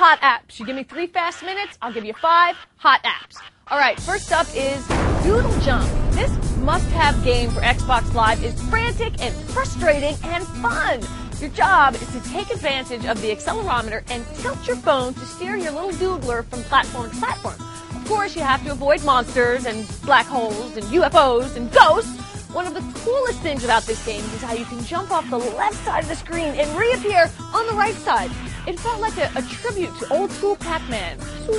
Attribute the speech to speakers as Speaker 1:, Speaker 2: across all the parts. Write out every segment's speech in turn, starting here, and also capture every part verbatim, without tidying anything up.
Speaker 1: hot apps. You give me three fast minutes, I'll give you five hot apps. All right, first up is Doodle Jump. This must-have game for Xbox Live is frantic and frustrating and fun. Your job is to take advantage of the accelerometer and tilt your phone to steer your little doodler from platform to platform. Of course, you have to avoid monsters and black holes and U F Os and ghosts. One of the coolest things about this game is how you can jump off the left side of the screen and reappear on the right side. It felt like a, a tribute to old school Pac-Man.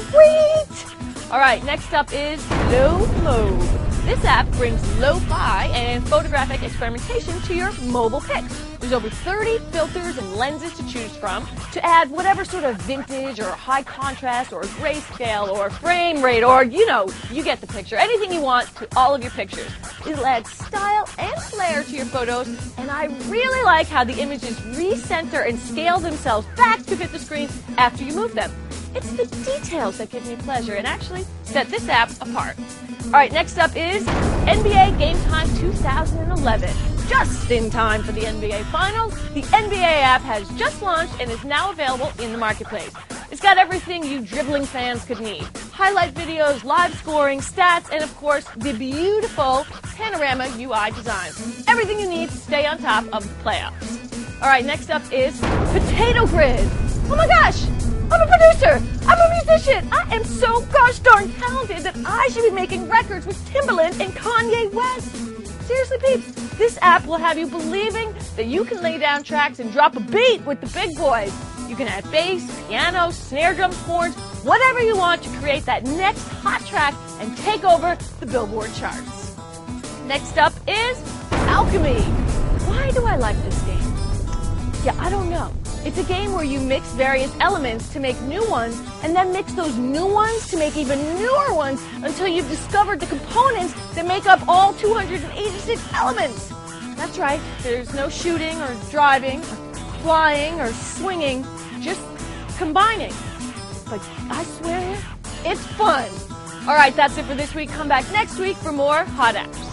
Speaker 1: Sweet! All right, next up is Low Mode. This app brings lo-fi and photographic experimentation to your mobile pics. There's over thirty filters and lenses to choose from to add whatever sort of vintage or high contrast or grayscale or frame rate or, you know, you get the picture. Anything you want to all of your pictures. It'll add style and flair to your photos, and I really like how the images recenter and scale themselves back to fit the screen after you move them. It's the details that give me pleasure and actually set this app apart. All right, next up is N B A Game Time two thousand eleven. Just in time for the N B A Finals, the N B A app has just launched and is now available in the marketplace. It's got everything you dribbling fans could need. Highlight videos, live scoring, stats, and of course, the beautiful panorama U I design. Everything you need to stay on top of the playoffs. All right, next up is Potato Grid. Oh my gosh! I'm a producer! I'm a musician! I am so gosh darn talented that I should be making records with Timbaland and Kanye West! Seriously, peeps, this app will have you believing that you can lay down tracks and drop a beat with the big boys. You can add bass, piano, snare drums, horns, whatever you want to create that next hot track and take over the Billboard charts. Next up is Alchemy. Why do I like this game? Yeah, I don't know. It's a game where you mix various elements to make new ones, and then mix those new ones to make even newer ones until you've discovered the components that make up all two hundred eighty-six elements. That's right, there's no shooting or driving, or flying or swinging, just combining. But I swear, it's fun. All right, that's it for this week. Come back next week for more Hot Apps.